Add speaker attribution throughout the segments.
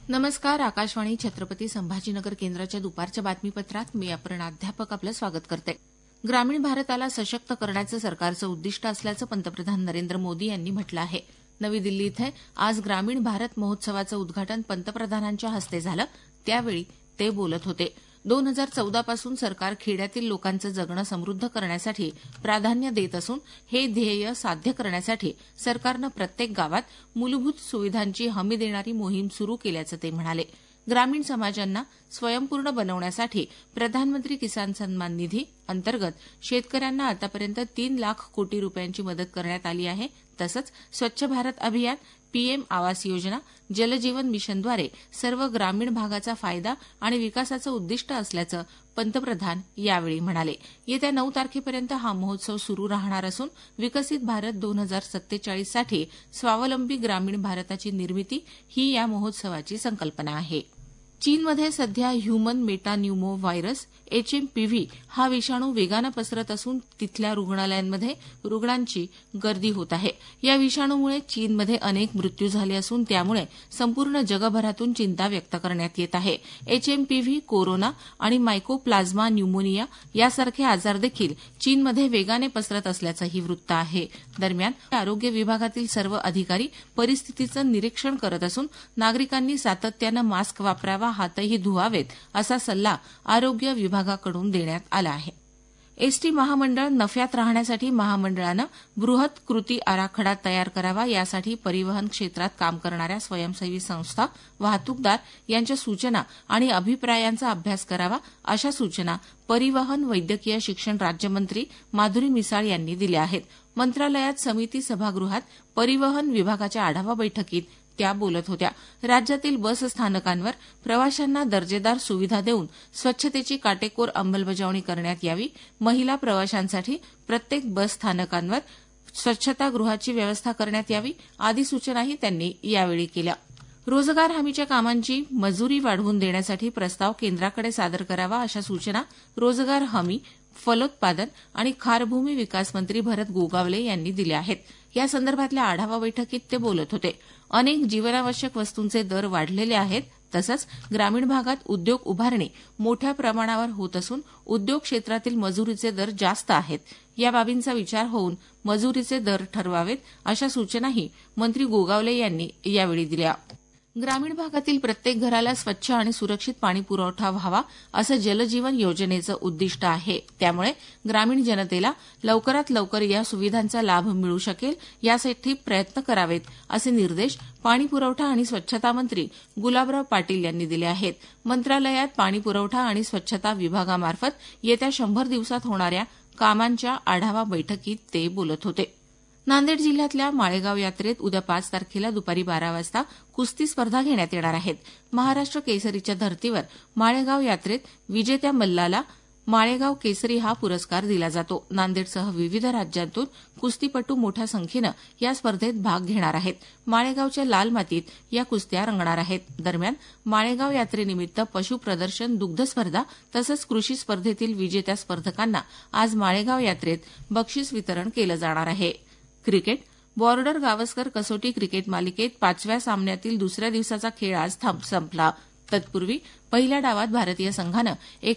Speaker 1: नमस्कार. आकाशवाणी छत्रपती संभाजीनगर केंद्राच्या दुपारच्या बातमीपत्रात मी अपर्णा अध्यापक आपलं स्वागत करते. ग्रामीण भारताला सशक्त करण्याचं सरकारचं उद्दिष्ट असल्याचं पंतप्रधान नरेंद्र मोदी यांनी म्हटलं आहे. नवी दिल्ली इथं आज ग्रामीण भारत महोत्सवाचं उद्घाटन पंतप्रधानांच्या हस्ते झालं. त्यावेळी ते बोलत होते. 2014 पासून सरकार खेड्यातील लोकांचं जगणं समृद्ध करण्यासाठी प्राधान्य देत असून हे ध्येय साध्य करण्यासाठी सरकारनं प्रत्येक गावात मूलभूत सुविधांची हमी देणारी मोहीम सुरू केल्याचं ते म्हणाले. ग्रामीण समाजांना स्वयंपूर्ण बनवण्यासाठी प्रधानमंत्री किसान सन्मान निधी अंतर्गत शेतकऱ्यांना आतापर्यंत 3 लाख कोटी रुपयांची मदत करण्यात आली आहे. तसंच स्वच्छ भारत अभियान, पीएम आवास योजना, जलजीवन मिशनद्वारे सर्व ग्रामीण भागाचा फायदा आणि विकासाचं उद्दिष्ट असल्याचं पंतप्रधान यावेळी म्हणाले. येत्या 9 तारखेपर्यंत हा महोत्सव सुरू राहणार असून विकसित भारत 2047 साठी स्वावलंबी ग्रामीण भारताची निर्मिती ही या महोत्सवाची संकल्पना आहे. चीनमध्ये सध्या ह्युमन मेटान्यूमो व्हायरस HMPV हा विषाणू वेगानं पसरत असून तिथल्या रुग्णालयांमध्ये रुग्णांची गर्दी होत आहे. या विषाणूमुळे चीनमध्ये अनेक मृत्यू झाले असून त्यामुळे संपूर्ण जगभरातून चिंता व्यक्त करण्यात येत आहे. HMPV, कोरोना आणि मायकोप्लाझ्मा न्यूमोनिया यासारखे आजार देखील चीनमध्ये वेगाने पसरत असल्याचंही वृत्त आहे. दरम्यान आरोग्य विभागातील सर्व अधिकारी परिस्थितीचं निरीक्षण करत असून नागरिकांनी सातत्यानं मास्क वापरावा, हातही धुवावेत असा सल्ला आरोग्य विभागाकडून देण्यात आला आहे. एसटी महामंडळ नफ्यात राहण्यासाठी महामंडळानं बृहत कृती आराखडा तयार करावा. यासाठी परिवहन क्षेत्रात काम करणाऱ्या स्वयंसेवी संस्था, वाहतूकदार यांच्या सूचना आणि अभिप्रायांचा अभ्यास करावा अशा सूचना परिवहन वैद्यकीय शिक्षण राज्यमंत्री माधुरी मिसाळ यांनी दिल्या आहेत. मंत्रालयात समिती सभागृहात परिवहन विभागाच्या आढावा बैठकीत त्या बोलत होत्या. राज्यातील बस स्थानकांवर प्रवाशांना दर्जेदार सुविधा देऊन स्वच्छतेची काटेकोर अंमलबजावणी करण्यात यावी. महिला प्रवाशांसाठी प्रत्येक बस स्थानकांवर स्वच्छतागृहाची व्यवस्था करण्यात यावी आदी सूचनाही त्यांनी यावेळी केल्या. रोजगार हमीच्या कामांची मजुरी वाढवून देण्यासाठी प्रस्ताव केंद्राकडे सादर करावा अशा सूचना रोजगार हमी, फलोत्पादन आणि खारभूमी विकास मंत्री भरत गोगावले यांनी दिल्या आहेत. या संदर्भातल्या आढावा बैठकीत ते बोलत होते. अनेक जीवनावश्यक वस्तूंचे दर वाढलेले आहेत. तसंच ग्रामीण भागात उद्योग उभारणी मोठ्या प्रमाणावर होत असून उद्योग क्षेत्रातील मजुरीचे दर जास्त आहेत. या बाबींचा विचार होऊन मजुरीचे दर ठरवावेत अशा सूचनाही मंत्री गोगावले यांनी यावेळी दिल्या. ग्रामीण भागातील प्रत्येक घराला स्वच्छ आणि सुरक्षित पाणी पुरवठा व्हावा असं जलजीवन योजनेचं उद्दिष्ट आहे. त्यामुळे ग्रामीण जनतेला लवकरात लवकर या सुविधांचा लाभ मिळू शकेल यासाठी प्रयत्न करावेत असे निर्देश पाणी पुरवठा आणि स्वच्छता मंत्री गुलाबराव पाटील यांनी दिले आहेत. मंत्रालयात पाणी पुरवठा आणि स्वच्छता विभागामार्फत येत्या 100 दिवसात होणाऱ्या कामांच्या आढावा बैठकीत ते बोलत होते. नांदेड जिल्ह्यातल्या माळेगाव यात्रेत उद्या 5 तारखेला दुपारी 12 वाजता कुस्ती स्पर्धा घेण्यात येणार आहेत. महाराष्ट्र केसरीच्या धर्तीवर माळेगाव यात्रेत विजेत्या मल्लाला माळेगाव केसरी हा पुरस्कार दिला जातो. नांदेडसह विविध राज्यांतून कुस्तीपटू मोठ्या संख्येनं या स्पर्धेत भाग घेणार आहेत. माळेगावच्या लाल मातीत या कुस्त्या रंगणार आहेत. दरम्यान माळेगाव यात्रेनिमित्त पशु प्रदर्शन, दुग्ध स्पर्धा तसंच कृषी स्पर्धेतील विजेत्या स्पर्धकांना आज माळेगाव यात्रेत बक्षीस वितरण केलं जाणार आहे. क्रिकेट बॉर्डर गावस्कर कसोटी क्रिकेट मालिकेत 5व्या सामन्यातील दुसऱ्या दिवसाचा खेळ आज संपला. तत्पूर्वी पहिल्या डावात भारतीय संघानं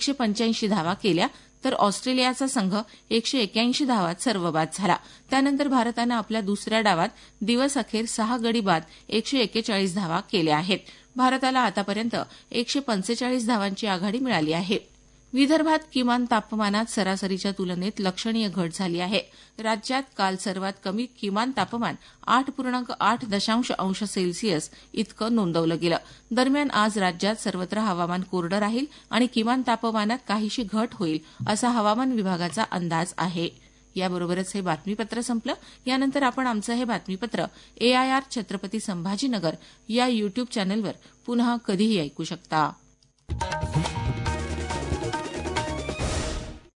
Speaker 1: 185 धावा केल्या तर ऑस्ट्रेलियाचा संघ 181 धावात सर्वबाद झाला. त्यानंतर भारतानं आपल्या दुसऱ्या डावात दिवस अखेर 6 गडी बाद 141 धावा केल्या आहेत. भारताला आतापर्यंत 145 धावांची आघाडी मिळाली आहे. विदर्भात किमान तापमानात सरासरीच्या तुलनेत लक्षणीय घट झाली आहे. राज्यात काल सर्वात कमी किमान तापमान 8.8 अंश सेल्सिअस इतकं नोंदवलं गेलं. दरम्यान आज राज्यात सर्वत्र हवामान कोरडं राहील आणि किमान तापमानात काहीशी घट होईल असा हवामान विभागाचा अंदाज आहे. याबरोबरच हे बातमीपत्र संपलं. यानंतर आपण आमचं हे बातमीपत्र AIR छत्रपती संभाजीनगर या युट्यूब चॅनलवर पुन्हा कधीही ऐकू शकता.